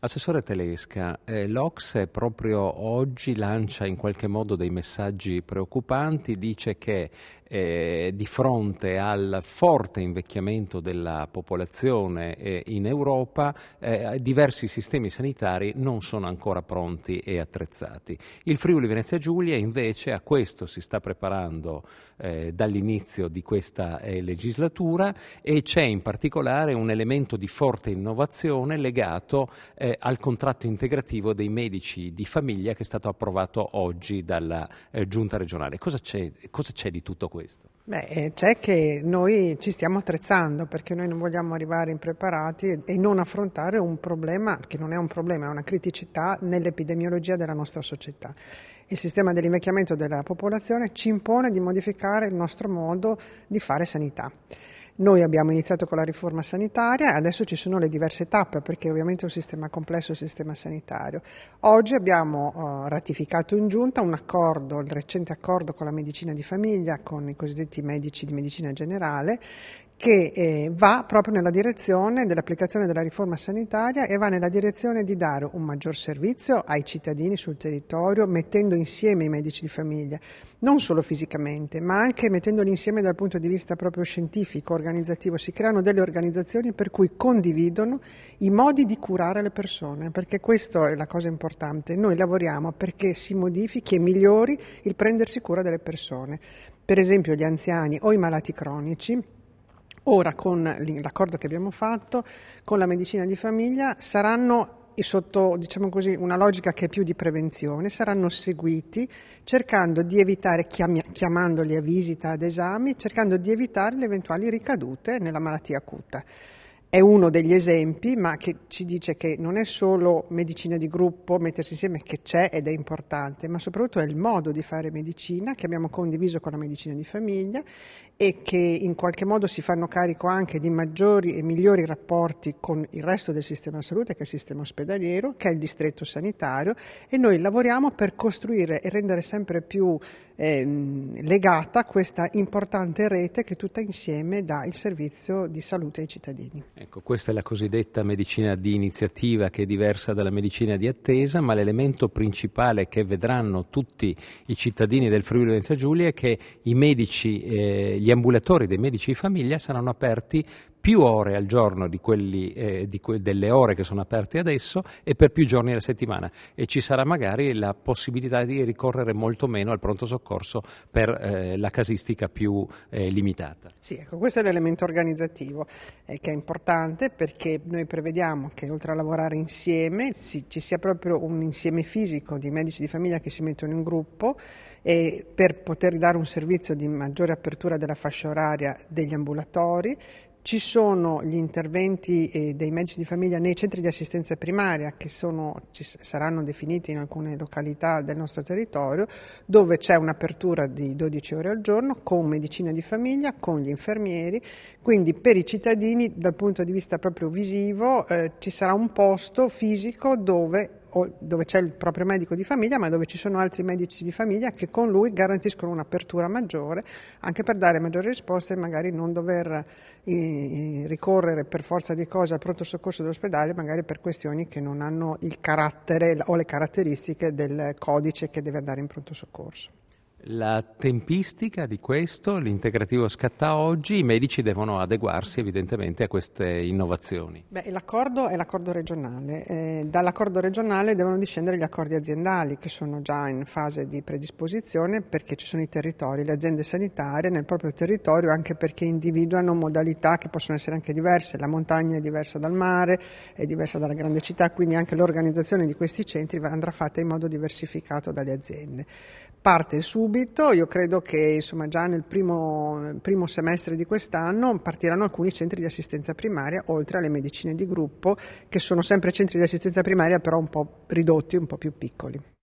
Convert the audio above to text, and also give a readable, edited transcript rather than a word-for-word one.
Assessore Telesca, l'Ocse proprio oggi lancia in qualche modo dei messaggi preoccupanti, dice che di fronte al forte invecchiamento della popolazione in Europa, diversi sistemi sanitari non sono ancora pronti e attrezzati. Il Friuli Venezia Giulia invece a questo si sta preparando dall'inizio di questa legislatura, e c'è in particolare un elemento di forte innovazione legato al contratto integrativo dei medici di famiglia che è stato approvato oggi dalla Giunta regionale. Cosa c'è di tutto questo? C'è che noi ci stiamo attrezzando, perché noi non vogliamo arrivare impreparati e non affrontare un problema che non è un problema, è una criticità nell'epidemiologia della nostra società. Il sistema dell'invecchiamento della popolazione ci impone di modificare il nostro modo di fare sanità. Noi abbiamo iniziato con la riforma sanitaria e adesso ci sono le diverse tappe, perché ovviamente è un sistema complesso, il sistema sanitario. Oggi abbiamo ratificato in giunta un accordo, il recente accordo con la medicina di famiglia, con i cosiddetti medici di medicina generale, che va proprio nella direzione dell'applicazione della riforma sanitaria e va nella direzione di dare un maggior servizio ai cittadini sul territorio, mettendo insieme i medici di famiglia, non solo fisicamente, ma anche mettendoli insieme dal punto di vista proprio scientifico, organizzativo. Si creano delle organizzazioni per cui condividono i modi di curare le persone, perché questa è la cosa importante. Noi lavoriamo perché si modifichi e migliori il prendersi cura delle persone. Per esempio gli anziani o i malati cronici. Ora, con l'accordo che abbiamo fatto con la medicina di famiglia, saranno sotto, diciamo così, una logica che è più di prevenzione, saranno seguiti cercando di evitare, chiamandoli a visita, ad esami, cercando di evitare le eventuali ricadute nella malattia acuta. È uno degli esempi, ma che ci dice che non è solo medicina di gruppo, mettersi insieme, che c'è ed è importante, ma soprattutto è il modo di fare medicina che abbiamo condiviso con la medicina di famiglia e che in qualche modo si fanno carico anche di maggiori e migliori rapporti con il resto del sistema salute, che è il sistema ospedaliero, che è il distretto sanitario, e noi lavoriamo per costruire e rendere sempre più legata questa importante rete che tutta insieme dà il servizio di salute ai cittadini. Ecco, questa è la cosiddetta medicina di iniziativa, che è diversa dalla medicina di attesa, ma l'elemento principale che vedranno tutti i cittadini del Friuli Venezia Giulia è che i medici, gli ambulatori dei medici di famiglia saranno aperti più ore al giorno di delle ore che sono aperte adesso e per più giorni alla settimana, e ci sarà magari la possibilità di ricorrere molto meno al pronto soccorso per la casistica più limitata. Sì, ecco, questo è l'elemento organizzativo che è importante, perché noi prevediamo che oltre a lavorare insieme ci sia proprio un insieme fisico di medici di famiglia che si mettono in gruppo e per poter dare un servizio di maggiore apertura della fascia oraria degli ambulatori. Ci sono gli interventi dei medici di famiglia nei centri di assistenza primaria che saranno definiti in alcune località del nostro territorio, dove c'è un'apertura di 12 ore al giorno con medicina di famiglia, con gli infermieri, quindi per i cittadini dal punto di vista proprio visivo ci sarà un posto fisico dove c'è il proprio medico di famiglia, ma dove ci sono altri medici di famiglia che con lui garantiscono un'apertura maggiore, anche per dare maggiori risposte e magari non dover ricorrere per forza di cose al pronto soccorso dell'ospedale, magari per questioni che non hanno il carattere o le caratteristiche del codice che deve andare in pronto soccorso. La tempistica di questo, l'integrativo scatta oggi, i medici devono adeguarsi evidentemente a queste innovazioni. L'accordo è l'accordo regionale, dall'accordo regionale devono discendere gli accordi aziendali che sono già in fase di predisposizione, perché ci sono i territori, le aziende sanitarie nel proprio territorio, anche perché individuano modalità che possono essere anche diverse, la montagna è diversa dal mare, è diversa dalla grande città, quindi anche l'organizzazione di questi centri andrà fatta in modo diversificato dalle aziende. Parte subito, io credo che già nel primo semestre di quest'anno partiranno alcuni centri di assistenza primaria, oltre alle medicine di gruppo, che sono sempre centri di assistenza primaria però un po' ridotti, un po' più piccoli.